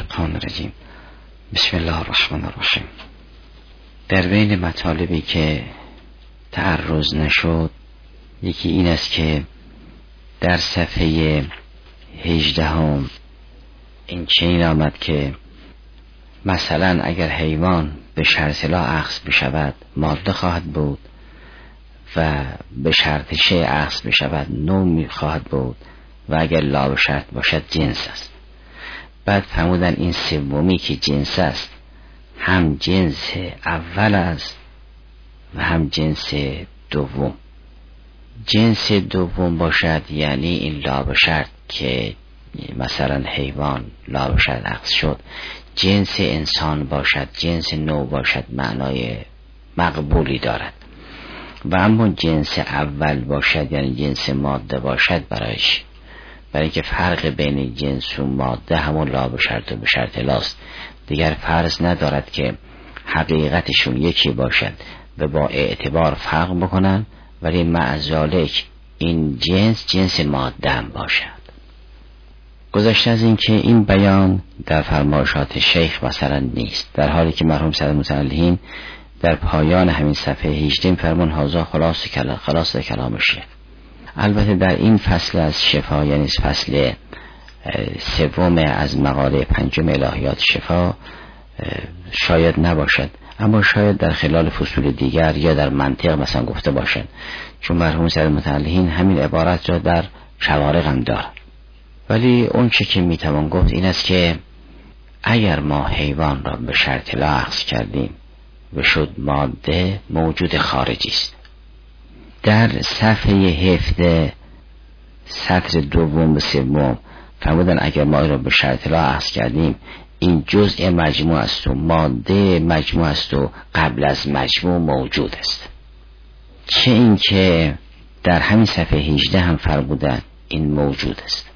الشیطان الرجیم. بسم الله الرحمن الرحیم. در بین مطالبی که تعرض نشد یکی این است که در صفحه 18 این چنین آمد که مثلا اگر حیوان به شرط لا اخذ بشود ماده خواهد بود و به شرط شیء اخذ بشود نوع خواهد بود و اگر لا به شرط باشد جنس است. بعد فرمودن این سومی که جنس است هم جنس اول است و هم جنس دوم. جنس دوم باشد یعنی این لا به شرط که مثلا حیوان لا به شرط اخذ شد، جنس انسان باشد، جنس نوع باشد، معنای مقبولی دارد. و اما جنس اول باشد یعنی جنس ماده باشد برایش، برای اینکه فرق بین جنس و ماده همون لا به شرط و به شرط لاست، دیگر فرض ندارد که حقیقتشون یکی باشد و با اعتبار فرق بکنن، ولی مع ذالک این جنس ماده هم باشد. گذشته از این که این بیان در فرمایشات شیخ مثلا نیست، در حالی که مرحوم سید متعلهین در پایان همین صفحه 18 فرمون هازا خلاص کلام شیخ. البته در این فصل از شفا یعنی فصل سوم از مقاله 5 الهیات شفا شاید نباشد، اما شاید در خلال فصول دیگر یا در منطق مثلا گفته باشد، چون مرحوم سید متعلهین همین عبارت را در شوارق هم دارد. ولی اون چه که میتوان گفت این است که اگر ما حیوان را به شرط لا اخذ کردیم و شد ماده، موجود خارجی است. در صفحه 17 سطر دوم به سوم فرمودن اگر ما را به شرط لا اخذ کردیم این جزء مجموع است و ماده مجموع است و قبل از مجموع موجود است. چه این که در همین صفحه 18 هم فرمودن این موجود است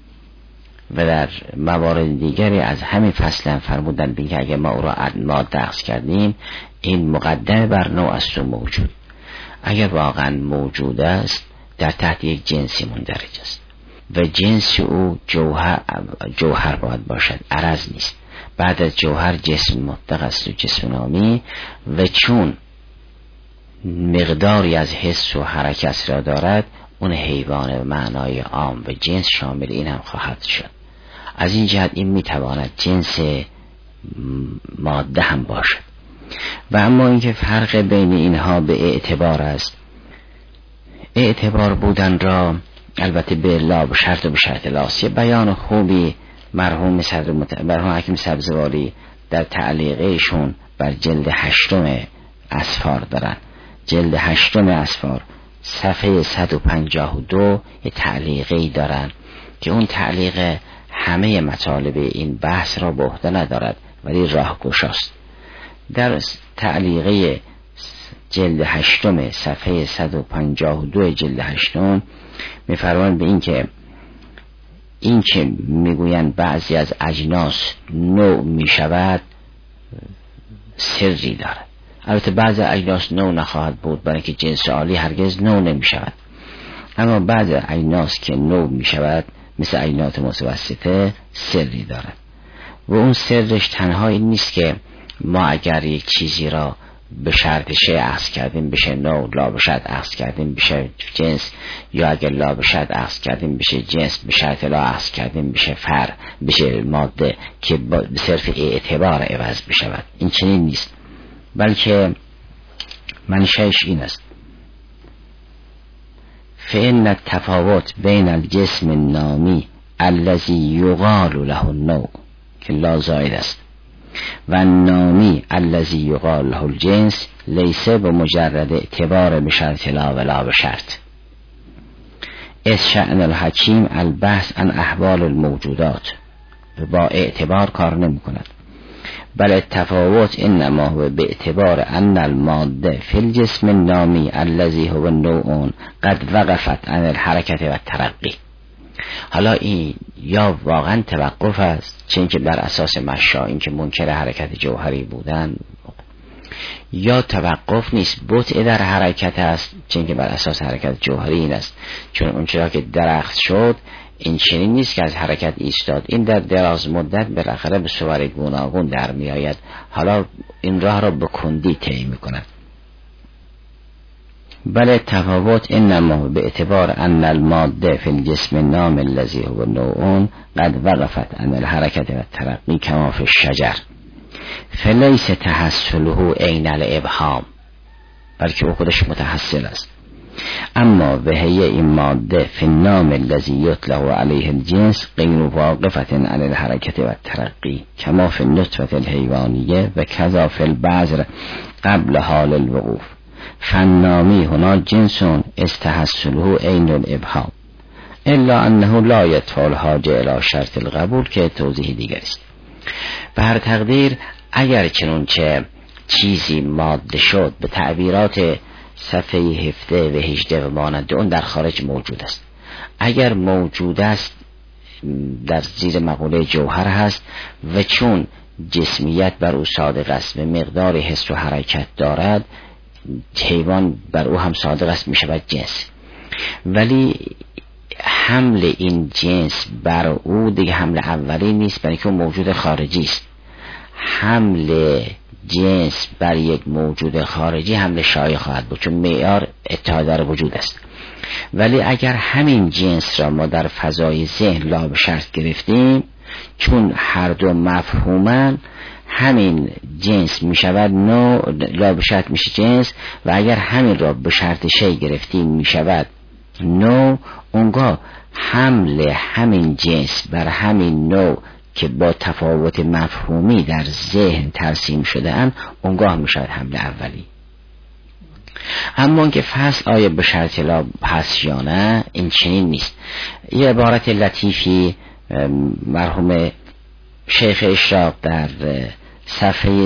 و در موارد دیگری از همین فصل هم فرمودن بگه اگر ما او را ماده اخذ کردیم این مقدم بر نوع است و موجود. اگر واقعا موجود است در تحت یک جنسی مندرج است و جنس او جوهر باید باشد، عرض نیست. بعد از جوهر جسم مطلق است و جسم نامی، و چون مقداری از حس و حرکت را دارد اون حیوان به معنای عام و جنس شامل این هم خواهد شد. از این جهت این میتواند جنس ماده هم باشد. و اما اینکه فرق بین اینها به اعتبار است، اعتبار بودن را البته به لا به شرط و به شرط لاست. یه بیان خوبی مرحوم حکیم سبزواری در تعلیقشون بر جلد 8 اسفار دارن. جلد 8 اسفار صفحه 152 یه تعلیقی دارن که اون تعلیق همه مطالب این بحث را به عهده ندارد ولی راهگشاست. در تعلیقه جلد 8 صفحه 152 جلد 8 می‌فرمایند به این که میگویند بعضی از اجناس نوع میشود سری دارد. البته بعضی اجناس نوع نخواهد بود برای که جنس عالی هرگز نوع نمیشود، اما بعضی اجناس که نوع میشود مثل اجناس متوسطه سری دارد و اون سرش تنها این نیست که ما اگر یک چیزی را به شرط شیء اخذ کردیم بشه نوع، لا به شرط اخذ کردیم بشه جنس، یا اگر لا به شرط اخذ کردیم بشه جنس، به شرط لا اخذ کردیم بشه بشه ماده که به صرف اعتبار عوض بشود. این چنین نیست، بلکه منشأش این است: فإن التفاوت بین الجسم النامی الذي یقال له النوع که لا زائد است و النامی الذي یقال له الجنس لیس بمجرد اعتبار بشرط لا ولا بشرط، اذ شأن الحکیم البحث عن احوال الموجودات، با اعتبار کار نمی کند، بل التفاوت انما هو باعتبار ان الماده فی الجسم النامی الذي هو النوع قد وقفت عن الحرکت و الترقی. حالا این یا واقعا توقف است، چون که بر اساس مشا این که منکر حرکت جوهری بودن، یا توقف نیست، بطء در حرکت است، چون که بر اساس حرکت جوهری این است، چون اون چرا که درخت شد این چنین نیست که از حرکت ایستاد. این در دراز مدت بالاخره به صور گوناگون در می آید. حالا این راه را به کندی طی می کند. بله تفاوت انما به اعتبار ان الماده فی الجسم النام الذی هو نوع قد وقفت عن الحرکت و الترقی کما فی الشجر فلیس تحصله عین الابهام، بلکه او خودش متحصل است. اما وهی این ماده فی النام الذی یطلق علیه الجنس غیر واقفت عن الحرکت و الترقی کما فی النطفه الحیوانیه و کذا فی البذر قبل حال الوقوف. فالنامی هنا جنس استحصله عین الابهام الا انه لا یدفع الحاجه الی شرط القبول که توضیح دیگر است. به هر تقدیر اگر چنانچه چیزی ماده شد به تعبیرات صفحه 17 و 18 و مانند اون در خارج موجود است. اگر موجود است در زیر مقوله جوهر هست و چون جسمیت بر او صادق است و مقدار حس و حرکت دارد، حیوان بر او هم صادق است، می شود جنس. ولی حمل این جنس بر او دیگه حمل اولی نیست، بلکه اون موجود خارجی است. حمل جنس بر یک موجود خارجی حمل شایع خواهد بود، چون معیار اتحاد در وجود است. ولی اگر همین جنس را ما در فضای ذهن لا به شرط گرفتیم، چون هر دو مفهومن، همین جنس می شود نوع، لا به شرط میشه جنس، و اگر همین را به شرط شی گرفتیم می شود نوع. اونگاه حمل همین جنس بر همین نوع که با تفاوت مفهومی در ذهن ترسیم شده اند، اونگاه می شود حمل اولی. اما که فصل آیا به شرط لا هست یا نه، این چنین نیست. یه عبارت لطیفی مرحوم شیخ اشراق در صفحه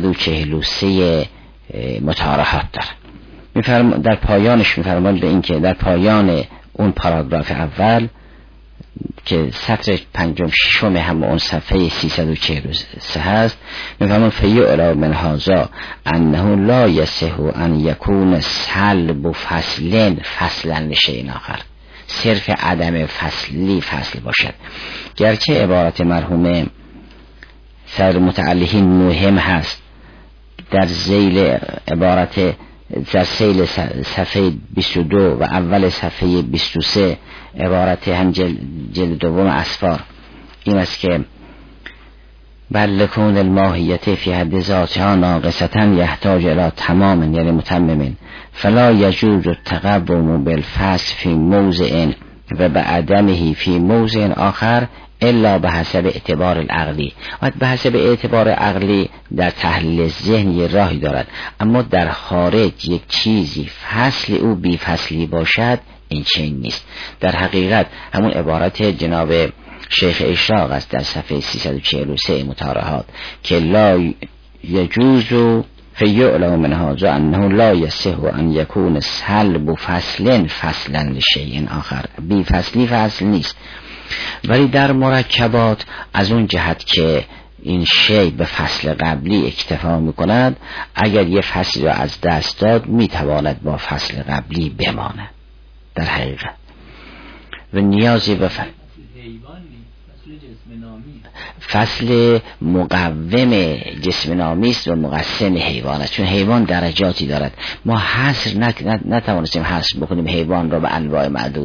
343 متارحات داره. در پایانش میفرماند به این که در پایان اون پاراگراف اول که سطر 5-6 هم اون صفحه 343 هست، میفرماند فیعلا من هذا انه لا یصح ان یکون سلب فصلا لشیء آخر. صرف عدم فصلی فصل باشد. گرچه عبارت مرحوم سر متعلقین مهم هست، در ذیل عبارت در سیل صفحه 22 و اول صفحه 23 عبارت هم جلد دوم اسفار این است که بل لکون الماهیت فی حد ذاتها ناقصتا یحتاج الی تمام یعنی متمم فلا یجوز التقوم بالفصل فی موضع و بعدمه فی موضع آخر الا به حسب اعتبار العقلی. و به حسب اعتبار عقلی در تحلیل ذهن یه راهی دارد، اما در خارج یک چیزی فصل او بی فصلی باشد، این چنین نیست. در حقیقت همون عبارت جناب شیخ اشراق است در صفحه 343 متارحات که لا یجوز فیعلم من هذا انه لا یصح ان یکون سلب فصلا لشیء آخر. بی فصلی فصل نیست. ولی در مرکبات از اون جهت که این شی به فصل قبلی اکتفا میکند، اگر یه فصل را از دست داد میتواند با فصل قبلی بماند در حقیقت و نیازی به فصل مقوم جسم نامی است و مقسم حیوان است، چون حیوان درجاتی دارد. ما حصر نتوانستیم حصر بکنیم حیوان را به انواع معدود.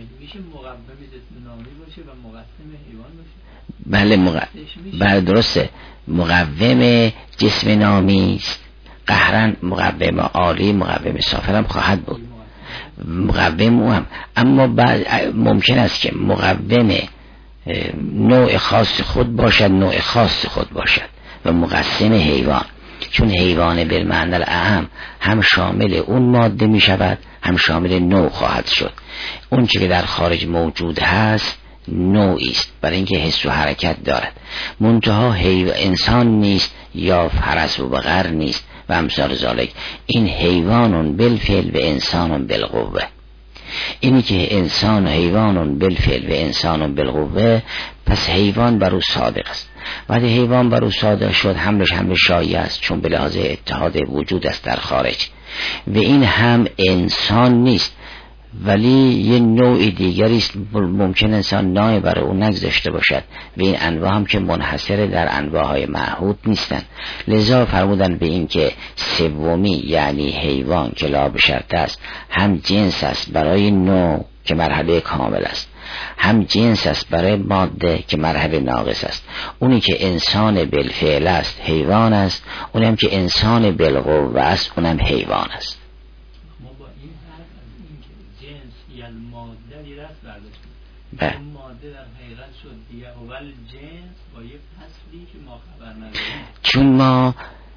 بله درسته، مقوم جسم نامی است قهرن، مقوم عالی مقوم سافر هم خواهد بود، مقوم او هم. اما ممکن است که مقوم نوع خاص خود باشد، نوع خاص خود باشد و مقسم حیوان، چون حیوان بالمعنی الاعم هم شامل اون ماده می شود هم شامل نوع خواهد شد. اون چه که در خارج موجود هست نوعی است، برای اینکه حس و حرکت دارد. منتها انسان نیست یا فرس و بقر نیست و امثال ذالک. این حیوان بالفعل و انسان بالقوه. اینی که انسان و حیوان بالفعل و انسان بالقوه، پس حیوان بر او صادق است. وقتی حیوان بر او صادق شد، حملش حمل شایع است، چون به لحاظ اتحاد وجود است در خارج. و این هم انسان نیست، ولی یه نوع دیگری است ممکن انسان نام برای اون نگذاشته باشد و این انواع هم که منحصر در انواعهای معهود نیستند. لذا فرمودن به این که سومی یعنی حیوان که لا به شرط است، هم جنس است برای نوع که مرحله کامل است، هم جنس است برای ماده که مرحله ناقص است. اونی که انسان بالفعل است حیوان است، اونی هم که انسان بالقوه است اونم حیوان است. ما با این حرف از این که جنس یا ماده رست برداشتیم. بله. اون ماده در حقیقت شد دیگه اول جنس با یه فصلی که ما خبر نداریم. چون ما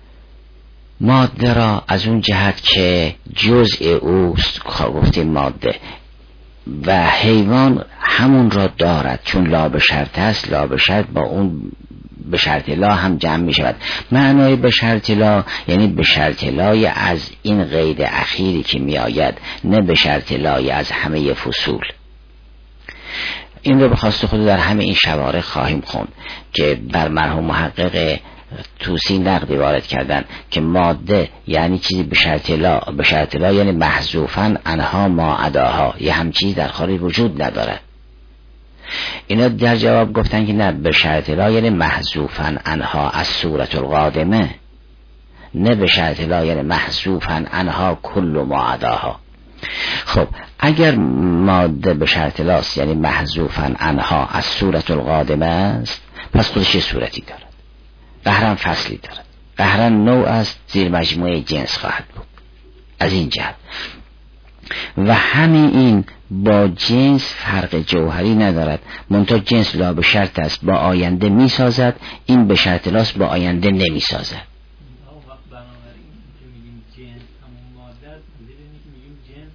ماده را از اون جهت که جزء اوست گفتیم ماده، و حیوان همون را دارد چون لا به شرط است، لا به شرط با اون به شرط لا هم جمع می شود. معنای به شرط لا یعنی به شرط لای از این قید اخیری که می آید، نه به شرط لای از همه فصول. این رو به خواست خود در همه این شوارع خواهیم خوند که بر مرحوم محقق توسی نقدی وارد کردن که ماده یعنی چیزی به شرط لا یعنی محذوفاً عنها ما عداها، یه همچیز در خارج وجود نداره. اینا در جواب گفتن که نه، به شرط لا یعنی محذوفاً عنها از صورت القادمه، نه به شرط لا یعنی محذوفاً عنها کل ما عداها. خب اگر ماده به شرط لاست یعنی محذوفاً عنها از صورت القادمه است، پس خودش یه صورتی داره، قهرن فصلی دارد، قهرن نوع است، زیر مجموعه جنس خواهد بود از این جهت. و همین این با جنس فرق جوهری ندارد، منتها جنس لا به شرط است با آینده می سازد، این به شرط لاست با آینده نمی سازد. بنابراین که میگیم جنس همون ماده است، میگیم جنس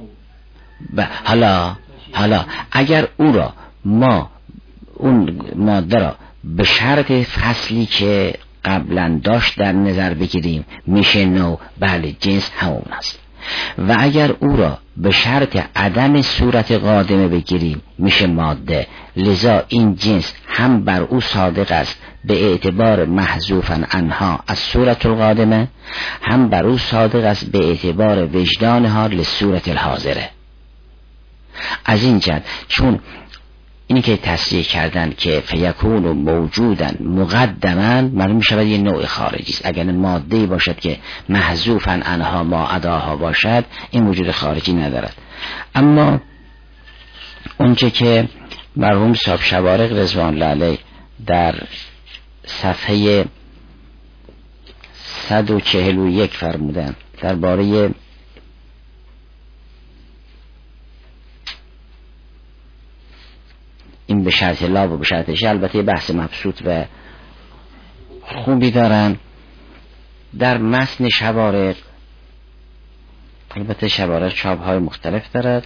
همون نوع. حالا اگر او را ما اون ماده را به شرط فصلی که قبلا داشت در نظر بگیریم میشه نوع، بله جنس همون است. و اگر او را به شرط عدم صورت قادمه بگیریم میشه ماده. لذا این جنس هم بر او صادق است به اعتبار محذوفاً عنها از صورت القادمه، هم بر او صادق است به اعتبار وجدانها لصورت الحاضره. از این جهت چون اینی که تصریح کردن که فیکون و موجودن مقدما معلوم می شود یه نوع خارجی است. اگر ماده‌ای باشد که محذوفاً عنها ما عداها باشد این وجود خارجی ندارد. اما اونچه که مرحوم صاحب شوارق رضوان الله علیه در صفحه 141 فرمودن درباره این به شرط لا و به شرطش، البته بحث مبسوط و خوبی دارن در متن شوارق، البته شوارق چاپ های مختلف دارد.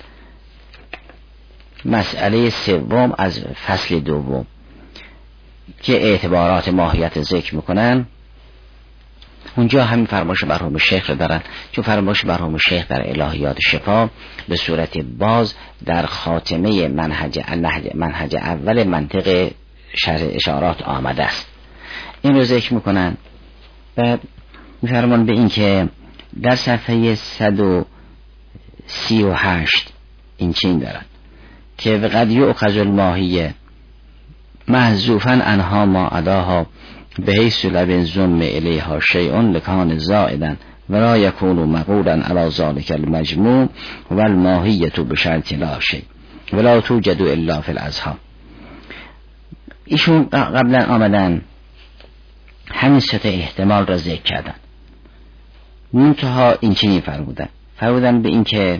مسئله سوم از فصل دوم که اعتبارات ماهیت ذکر میکنن، اونجا همین فرمایش مرحوم شیخ رو دارن، چون فرمایش مرحوم شیخ در الهیات شفا به صورت باز در خاتمه منهج اول منطق شرح اشارات آمده است. این رو ذکر میکنن و میفرمان به این که در صفحه 138 این چین دارن که وقد یؤخذ الماهیه محذوفاً عنها ما عداها به حیث لبن ضم الیها شیء لکان زائدا ولا یکون مقولا علی ذلک المجموع والماهیه بشرط لا شیء ولا توجد الا فی الاذهان. ایشون قبلا آمدن همین سه احتمال را ذکر کردن، منتها این چنین فرمودن به این که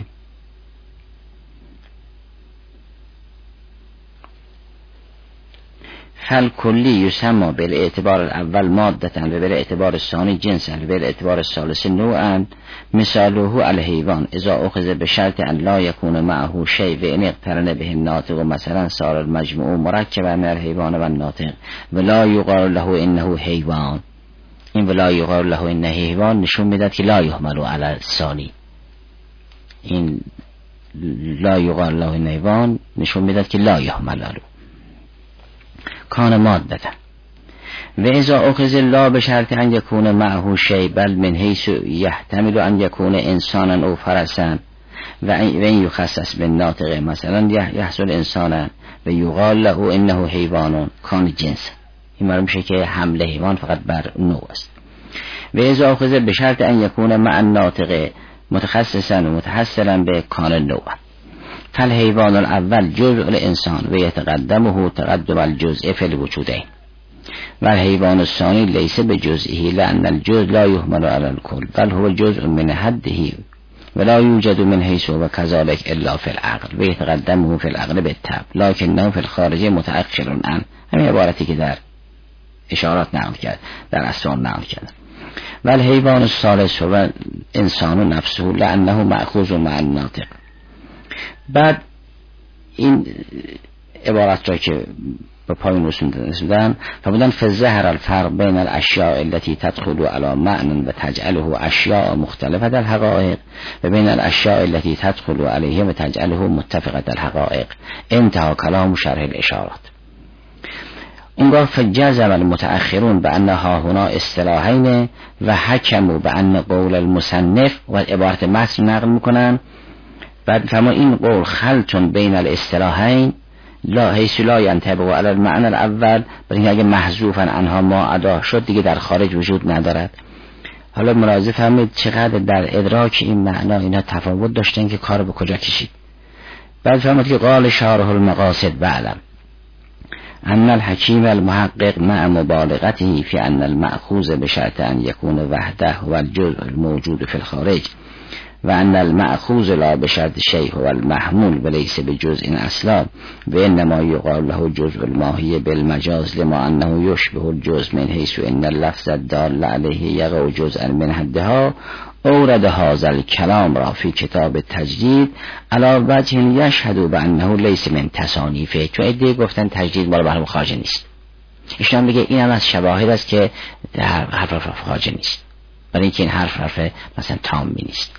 فالکلی یسمى بالاعتبار الاول مادة و بالاعتبار الثانی جنسا و بالاعتبار الثالث نوعا، مثاله الحیوان اذا اخذ بشرط ان لا يكون معه شيء و ان اقترن به الناطق مثلا صار المجموع مرکبا من الحیوان و الناطق ولا یقال له انه حیوان. این ولا یقال له انه حیوان نشون میداد که لا یحمل علی الثانی. این لا یقال له انه حیوان نشون میداد که لا یحمل علی کان مادة و اذا اخذ لا بشرط ان یکون معه شیء بل من حیث یحتمل ان یکون انسانا او فرسا و این یخصص بالناطق مثلا یحصل انسانا و یقال له انه حیوان کان جنس، این معلوم میشه که حمل حیوان فقط بر نوع است. و اذا اخذ بشرط ان یکون مع الناطق متخصصا و متحصلا به کان النوع، فالحیوان الاول جزء الانسان و یتقدمه تقدم الجزء فی الوجودین، و الحیوان الثانی لیس بجزئه لان الجزء لا يحمل على الكل بل هو جزء من حده ولا يوجد من حيث وكذلك الا في العقل و یتقدمه في العقل بالطبع لكنه في الخارج متأخر عنه. همین عبارتی که در اشارات نقل کرد، در اسرار نقل کرد. و الحیوان الثالث و انسان نفسه لانه مأخوذ مع الناطق. بعد این عبارت را که به پایین رسوندن فبودن فظهر الفرق بین الاشیاء التي تدخل على معنى و تجعله اشیاء مختلفه الحقائق و بین الاشیاء التي تدخل علیه و تجعله متفقه الحقائق. انتهى کلام شرح الاشارات. اونگاه فجزم المتأخرون بأنها هنا اصطلاحین و حکموا بأن قول المصنف و عبارت متن نقل میکنن. بعد فما این قول خلط بین الاصطلاحین لا حیث لا ینطبق علی المعنى الاول، برای اگه محذوفا عنها ما ادا شد دیگه در خارج وجود ندارد. حالا ملاحظه فرمایید چقدر در ادراک این معنا اینا تفاوت داشتن که کار به کجا کشید. بعد فرمود که قال شارح المقاصد بعلم ان الحکیم المحقق مع مبالغته فی ان المأخوذ بشرط ان یکون وحده هو الجزء الموجود فی الخارج و ان المأخوذ لا بشرط شیء هو المحمول وليس بجزء اصلا و انما یقال له جزء الماهی بالمجاز لما انه یشبه الجزء من حيث ان اللفظ الدال علیه یقع جزءا من حدها. اورد هذا الكلام را فی کتاب تجدید علی وجه یشهد بانه لیس من تصانیفه، چون ایده گفتن تجدید مال بحر خارج نیست. ایشون میگه این هم از شواهد است که در حرف خارج نیست، برای اینکه این حرف مثلا تامی نیست.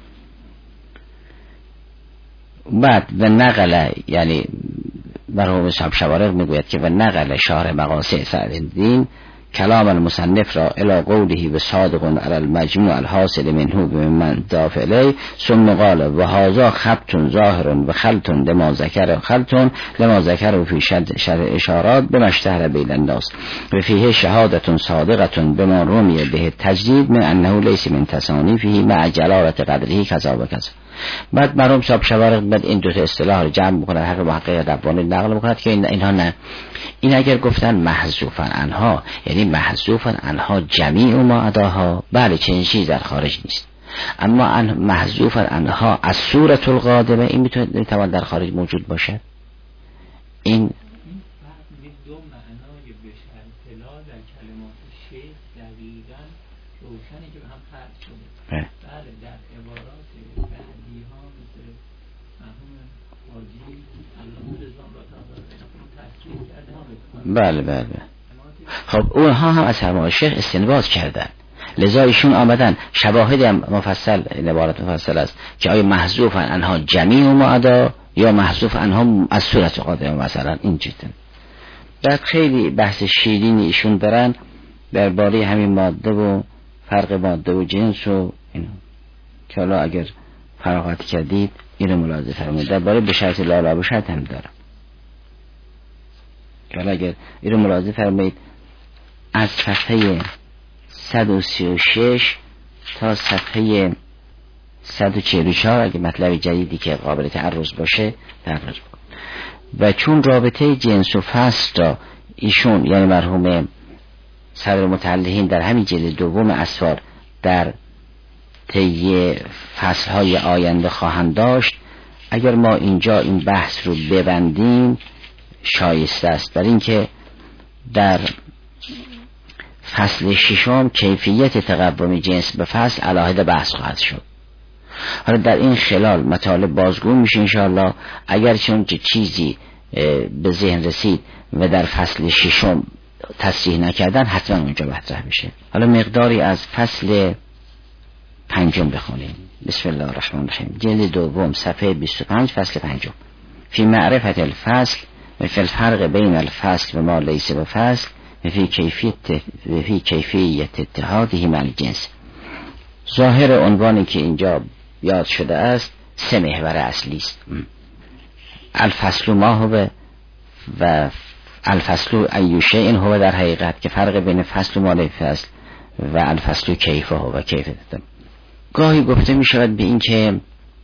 بعد و نقل یعنی مرحوم صاحب شوارق میگوید که و نقل شارح مقاصد سعدالدین کلام المصنف را الى قوله و صادق علی المجموع الحاصل منه بمن ضاف الیه ثم قال و هذا خبط ظاهر و خلط لما ذکر فی شرح اشارات بما اشتهر بین الناس و فیه شهادة صادقة بما رمی به تجدید من انه لیس من تصانیفه مع جلالت قدره کذا و کذا. بعد مرحوم صاحب شوارق بعد این دو تا اصطلاح رو جمع میکنه، هر محقق ربانی نقل میکنه که اینها نه، این اگر گفتن محذوفا عنها یعنی محذوفا عنها جمیع ما عداها، بله چنین چیز در خارج نیست، اما محذوفا عنها از صورت القادمه این میتونه در خارج موجود باشد. این دو معنای بشر اطلاع در کلمات شیخ دقیقاً روشنی که به هم خرد شده. بله در عبارات بعدی ها مثل مرحوم حاجی علامه رضوان را تفسیر کرده. بله خب اونها هم از فرمان شیخ استنباط کردن، لذا ایشون آمدن شواهد مفصل، این عبارت مفصل است که آیا محذوف عنها جمیع معدا یا محذوف عنها از صورت قادمه مثلا. این جدا بعد خیلی بحث شیرینی ایشون دارن درباره همین ماده و فرق ماده و جنس و اینو که حالا اگر فراغت کردید اینو ملاحظه فرمایید. درباره به شرط لا بشرط هم دارم که حالا اگر اینو ملاحظه فرمایید از صفحه 136 تا صفحه 144 اگه مطلب جدیدی که قابل تعرض باشه تعرض بکن. و چون رابطه جنس و فصل را ایشون یعنی مرحوم صدر متعلقین در همین جلد دوم اسفار در طی فصلهای آینده خواهند داشت، اگر ما اینجا این بحث رو ببندیم شایسته است، برای اینکه در فصل ششم کیفیت تقوم جنس به فصل علاهده بحث خواهد شد. حالا در این خلال مطالب بازگو میشه انشاءالله، اگر چون چیزی به ذهن رسید و در فصل ششم تصریح نکردن حتما اونجا مطرح میشه. حالا مقداری از فصل 5 بخونیم. بسم الله الرحمن الرحیم. جلد دوم صفحه 25 فصل 5. فی معرفت الفصل و فی الفرق بین الفصل و ما لیس بفصل و فی کیفیت اتحاده مع الجنس. ظاهر عنوانی که اینجا یاد شده است سه محور اصلی است. الفصل ما هو و الفصل ای شیء هو در حقیقت، که فرق بین فصل و مال فصل و الفصل کیف هو و کیف دادم. گاهی گفته می شود به این که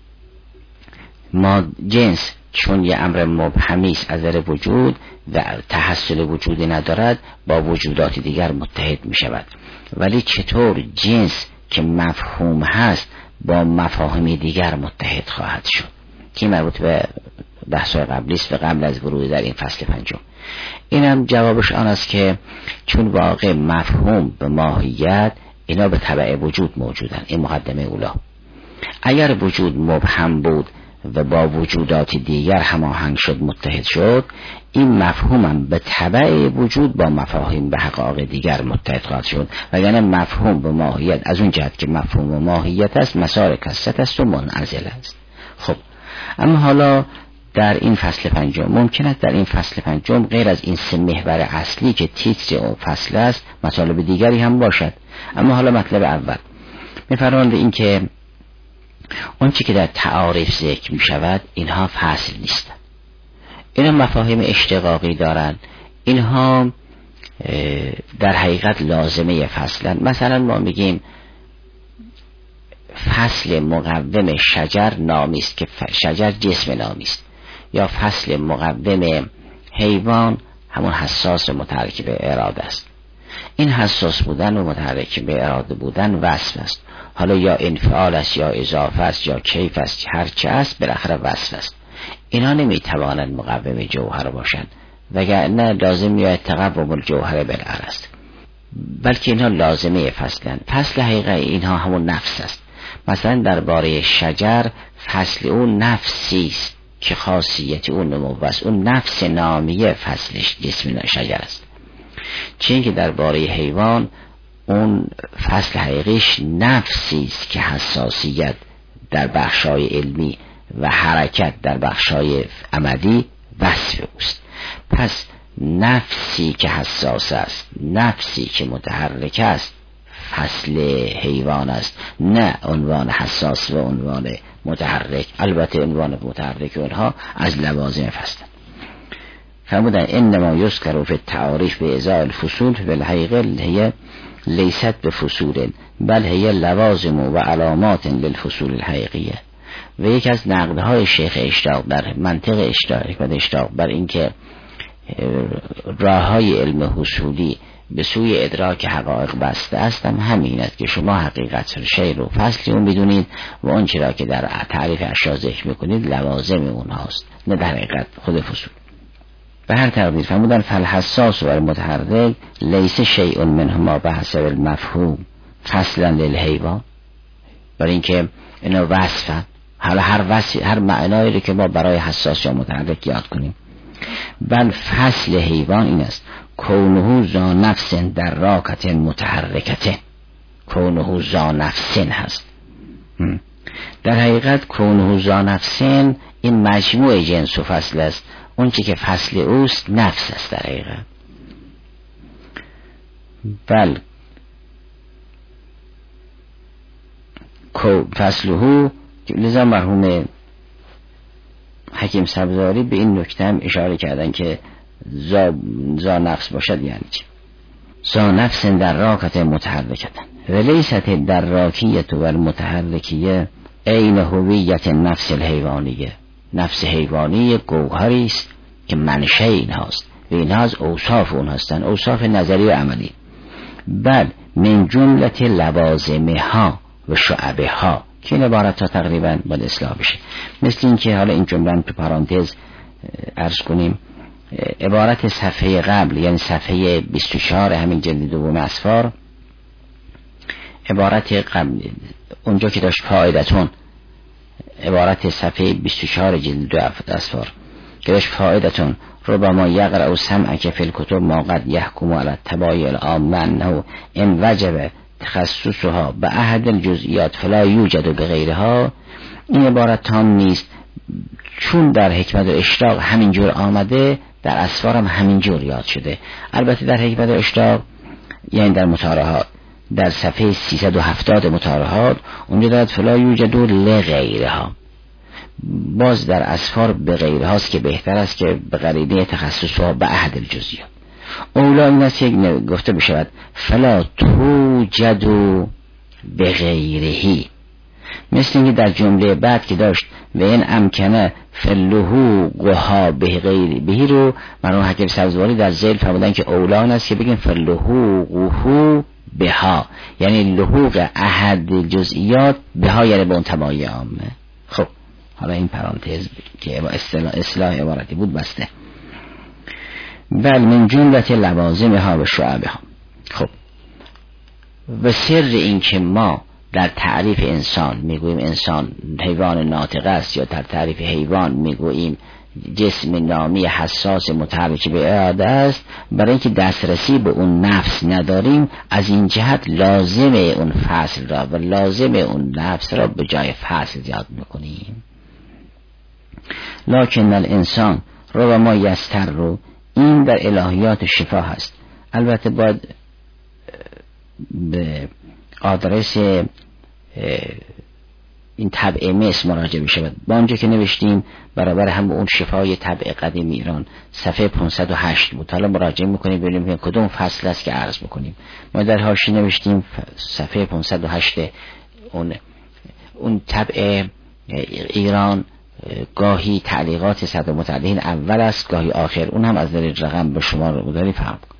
ما جنس چون یه امر مبهمی است از نظر وجود و تحصل وجودی ندارد با وجودات دیگر متحد می شود، ولی چطور جنس که مفهوم هست با مفاهیم دیگر متحد خواهد شد، که مربوط به بحث‌های قبلی است و قبل از ورود در این فصل پنجم. اینم جوابش آن است که چون واقع مفهوم به ماهیت اینا به تبع وجود موجودن. این مقدمه اولا. اگر وجود مبهم بود و با وجودات دیگر هماهنگ شد، متحد شد، این مفهومم به تبع وجود با مفاهیم به حقایق دیگر متحد خواهد شد، وگرنه مفهوم به ماهیت از اون جهت که مفهوم به ماهیت است مسار کثرت است و منعزل است. خب اما حالا در این فصل پنجم ممکن است در این فصل پنجم غیر از این سه محور اصلی که تیتر اون فصل است مطالب دیگری هم باشد. اما حالا مطلب اول می‌فرماند این که اون چی که در تعاریف ذکر می شود اینها فصل نیست، اینها مفاهیم اشتقاقی دارند، اینها در حقیقت لازمه فصلن. مثلا ما میگیم فصل مقوم شجر نامی است که شجر جسم نامی است، یا فصل مقوم حیوان همون حساس و متحرک به اراده است. این حساس بودن و متحرک به اراده بودن وصف است، حالا یا انفعال است یا اضافه است یا کیف است، هر چه است بالاخره وصف است. اینا نمیتوانند مقوم جوهر باشند، وگرنه لازم یا تقوم الجوهر بالعرض است، بلکه اینها لازمه فصلند. فصل حقیقی اینها همون نفس است. مثلا درباره شجر فصل اون نفسی است که خاصیت اون نمو است، اون نفس نامیه فصلش جسم شجر است. چون که درباره حیوان اون فصل حقیقیش نفسی است که حساسیت در بخشای علمی و حرکت در بخشای عملی وصف اوست. پس نفسی که حساس است، نفسی که متحرک است فصل حیوان است، نه عنوان حساس و عنوان متحرک. البته عنوان متحرک اونها از لوازم فصل. فرمودن انما یذکر فی التعاریف به ازاء الفصول فی الحقیقه هي لیست بفصول بل هي لوازم و علامات للفصول الحقیقیه. و یک از نقدهای شیخ اشتاق در منطق اشتاق بر اینکه راههای علم حصولی به سوی ادراک حقایق بسته است همین است که شما حقیقت شیء رو فصلی اون بدونید و اون چرا که در تعریف اشیا ذکر میکنید لوازم اونهاست، نه در حقیقت خود فصول. به هر تقدیر فرمودن فالحساس و المتحرک لیس شیء منهما بحث المفهوم فصلا للحیوان، برای اینکه اینا وصفن. حالا هر معنایی رو که ما برای حساس یا متحرک یاد کنیم، بل فصل حیوان این است کونه ذا نفس در راکت متحرکته. کونه ذا نفس هست. در حقیقت کونه ذا نفس این مجموع جنس و فصل است. اون چی که فصل اوست نفس است در حقیقت. بل فصله، لذا مرحوم حکیم سبزاری به این نکته هم اشاره کردن که زا نفس باشد یعنی چی؟ زا نفس در راکت متحرکتن و لیست در راکیت و المتحرکیه عین هویت نفس الحیوانیه. نفس حیوانی گوهری است که منشأ این هاست و این از اوصاف اون هستن، اوصاف نظری و عملی. بل من جملت لوازمها و شعبها که این عبارت ها تقریبا باید اصلاح بشه. مثل این که حالا این جمله تو پرانتز عرض کنیم، عبارت صفحه قبل یعنی صفحه 24 همین جلد دوم اسفار، عبارت قبل اونجا که داشت فائدتون، عبارت صفحه 24 جلد دو اسفار که داشت فائدتون ربما یقرأ سمعک فی الکتب ما قد یحکم علی التبایع العامه انه ان وجب تخصصها به احد الجزئیات فلا یوجد بغیرها. این عبارت تام نیست، چون در حکمت و اشتاق همینجور آمده در اسفار هم همینجور یاد شده. البته در حکمت و اشتاق یعنی در مطالعات در صفحه 370 مطالعات اونجا دارد فلا یوجد لغیرها. باز در اسفار به غیر هاست که بهتر است که به قرینه تخصص و به احد الجزئیات. اولا این است که گفته بشود فلا توجد به غیرهی، مثل اینکه در جمله بعد که داشت و این امکنه فلحوقها به غیر بهی رو مرحوم حکیم سبزواری در ذیل فرمودن که اولا این است که بگیم فلحوقه بها، یعنی لحوق احد جزئیات بها، یعنی به اون تمایع عامه. خب حالا این پرانتز که اصلاح عبارتی بود بسته. بل من جملت لوازمها و شعبها. خب و سر این که ما در تعریف انسان میگوییم انسان حیوان ناطق است، یا در تعریف حیوان میگوییم جسم نامی حساس متحرک به اراده است، برای اینکه دسترسی به اون نفس نداریم، از این جهت لازم اون فصل را و لازم اون نفس را به جای فصل زیاد میکنیم. لکن الانسان رو ما یستر رو، این در الهیات شفا هست. البته باید به آدرس این طبع مصر مراجعه بشود. با آنجا که نوشتیم برابر هم اون شفای طبع قدیم ایران صفحه 508 بود. حالا مراجعه میکنیم ببینیم کدوم فصل است که عرض بکنیم. ما در حاشیه نوشتیم صفحه 508 اون طبع ایران گاهی تعلیقات صدر متعلقین اول است گاهی آخر، اون هم از دلیل رقم به شما رو داری فهم کن.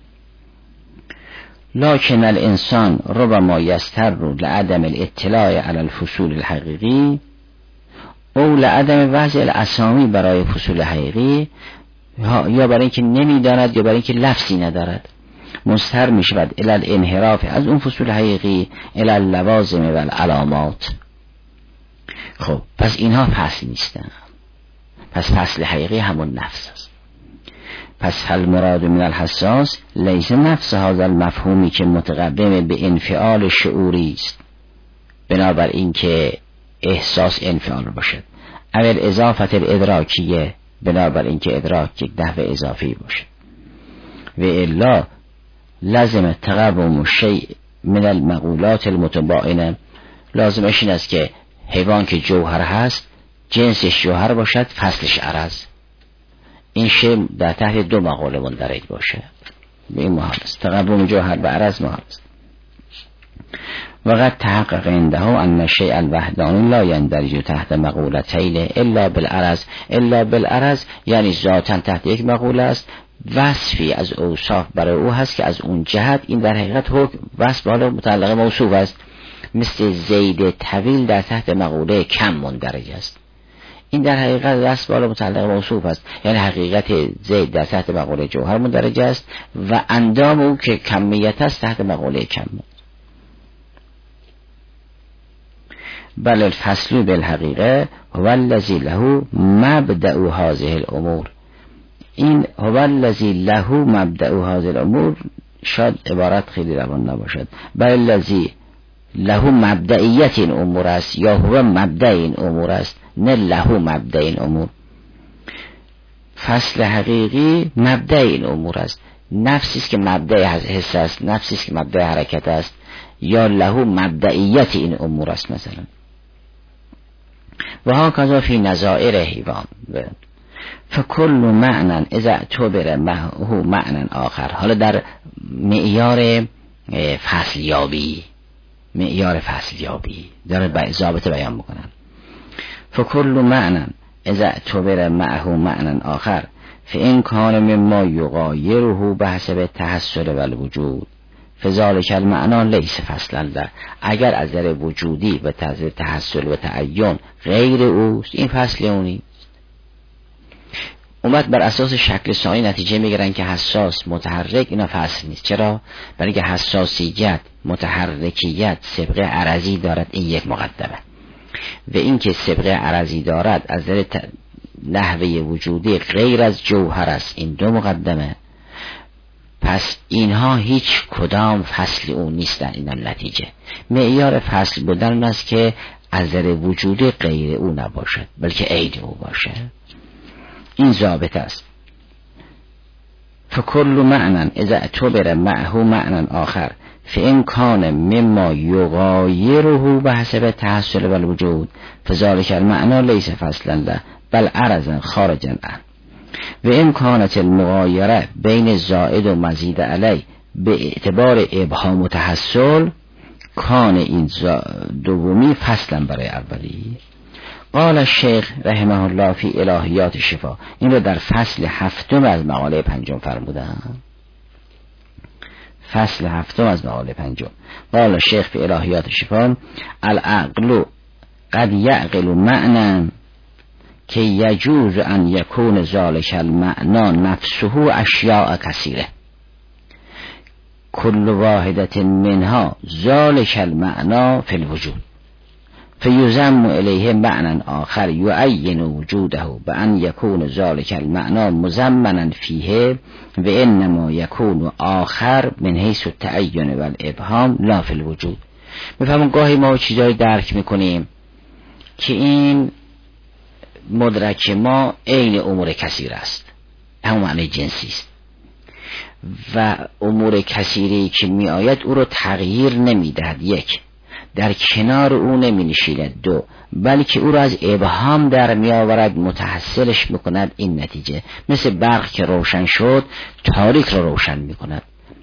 لکن الانسان ربما یستر لعدم الاطلاع علی الفصول الحقیقی او لعدم وضع الاسامی برای فصول حقیقی، یا برای اینکه نمیداند یا برای اینکه لفظی ندارد، مستر می شود الی الانحراف از اون فصول حقیقی الی اللوازم و العلامات. خب پس اینها فصل نیستن، پس فصل حقیقی همون نفس است. پس هل مراد من الحساس لیس نفس هذا المفهومی که متقدم به انفعال شعوری است، بنابر این که احساس انفعال باشد، اول اضافت الادراکیه، بنابر این که ادراک یک نحو اضافی باشد، و الا لازم تقوم شیء من المقولات المتباینه، لازمش این است که حیوان که جوهر هست جنسش جوهر باشد فصلش عرض، این شی در تحت دو مقوله مندرج باشه، به این محال است. تقوم جوهر و عرض محال است. وقد تحقق عنده ان الشیء الوحدانی لا یندرج تحت مقولتین الا بالعرض. الا بالعرض یعنی ذاتاً تحت یک مقوله است، وصفی از اوصاف برای او هست که از اون جهت این در حقیقت حکم وصف حال متعلق موصوف است. مثل زید طویل در تحت مقوله کم مندرج است، این در حقیقت وصف حال متعلق موصوف است، یعنی حقیقت زید در تحت مقوله جوهر مندرج است و اندام او که کمیت است تحت مقوله کم. بل الفصل بالحقیقه هو الذی له مبدأ هذه الامور، این هو الذی له مبدأ هذه الامور شاید عبارت خیلی روان نباشد، بل الذی له مبدئیت این امور است، یا هو مبدأ این امور است، نه له مبدأ این امور. فصل حقیقی مبدأ این امور است، نفسی است که مبدأ حس است، نفسی است که مبدأ حرکت است، یا له مبدئیت این امور است مثلا. و ها کذا فی نظائر حیوان فکل معنی اذا اعتبر معه معنی آخر. حالا در معیار فصلیابی داره ضابطه بیان میکنن. فکل معنی اذا اعتبر معه معنی آخر فإن کان مما یغایره بحسب تحصل و الوجود فذلک المعنی لیس فصلا له، اگر از در وجودی و تحصل و تعین غیر اوست این فصل اونی. اومد بر اساس شکل ثانی نتیجه میگیرن که حساس متحرک اینا فصل نیست. چرا؟ برای که حساسیت متحرکیت سبقه عرضی دارد، این یک مقدمه، و این که سبقه عرضی دارد از در نحوه وجودی غیر از جوهر است، این دو مقدمه. پس اینها هیچ کدام فصل اون نیستن. این نتیجه معیار فصل بودن است که از در وجودی غیر او نباشد بلکه عین او باشه، این ضابط است. فکل معنی اذا اعتبر معه معنی آخر فإن کان مما یغایره به حسب تحصل و الوجود فذلک المعنی لیس فصلا له بل عرضا خارجا عنه و ان کانت المغایره بین زائد و مزید علی به اعتبار ابهام و تحصل کان این دومی فصلا برای اولی. قال الشیخ رحمه الله فی الهیات شفا، این رو در فصل 7 از مقاله 5 فرمودن. فصل 7 از مقاله 5. قال الشیخ فی الهیات شفا العقل قد یعقل معنی که یجوز ان یکون ذالک المعنی نفسه اشیاء کثیره کل واحدت منها ذالک المعنی فی الوجود فیضم الیه معنی آخر یعین وجوده بان یکون ذالک المعنی مضمنا فیه و انما یکون آخر من حیث التعین و الابهام لا فی الوجود. میفهمون گاهی ما چیزایی درک میکنیم که این مدرک ما عین امور کثیر است، همون معنی جنسی است و امور کثیری که می آید او رو تغییر نمی دهد، یک در کنار او نمی نشیند، دو بلکه او را از ابهام در می آورد متحصلش می کند. این نتیجه مثل برق که روشن شد تاریک را روشن می کند.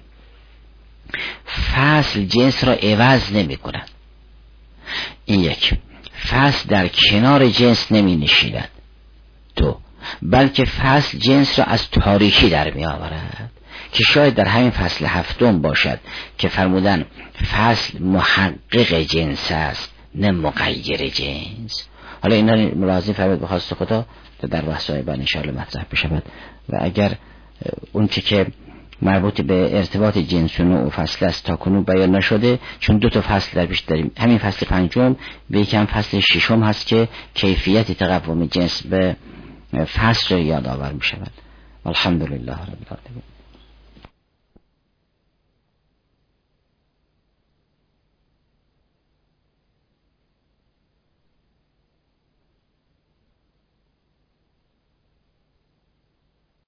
فصل جنس را عوض نمی کند. این یک. فصل در کنار جنس نمی نشیند. دو بلکه فصل جنس را از تاریکی در می آورد که شاید در همین فصل 7 باشد که فرمودن فصل محقق جنس است نه مغیر جنس. حالا اینا ملاحظه فرمود به خواست خدا در بحث‌های بعد ان شاءالله مطرح بشود و اگر اون که مربوط به ارتباط جنس و نوع و فصل است تا کنون بیان نشده، چون 2 فصل در پیش داریم، همین فصل 5 به یکم فصل 6 هست که کیفیت تقوم جنس به فصل یاد آور می شود. الحمدلله رب العالمین.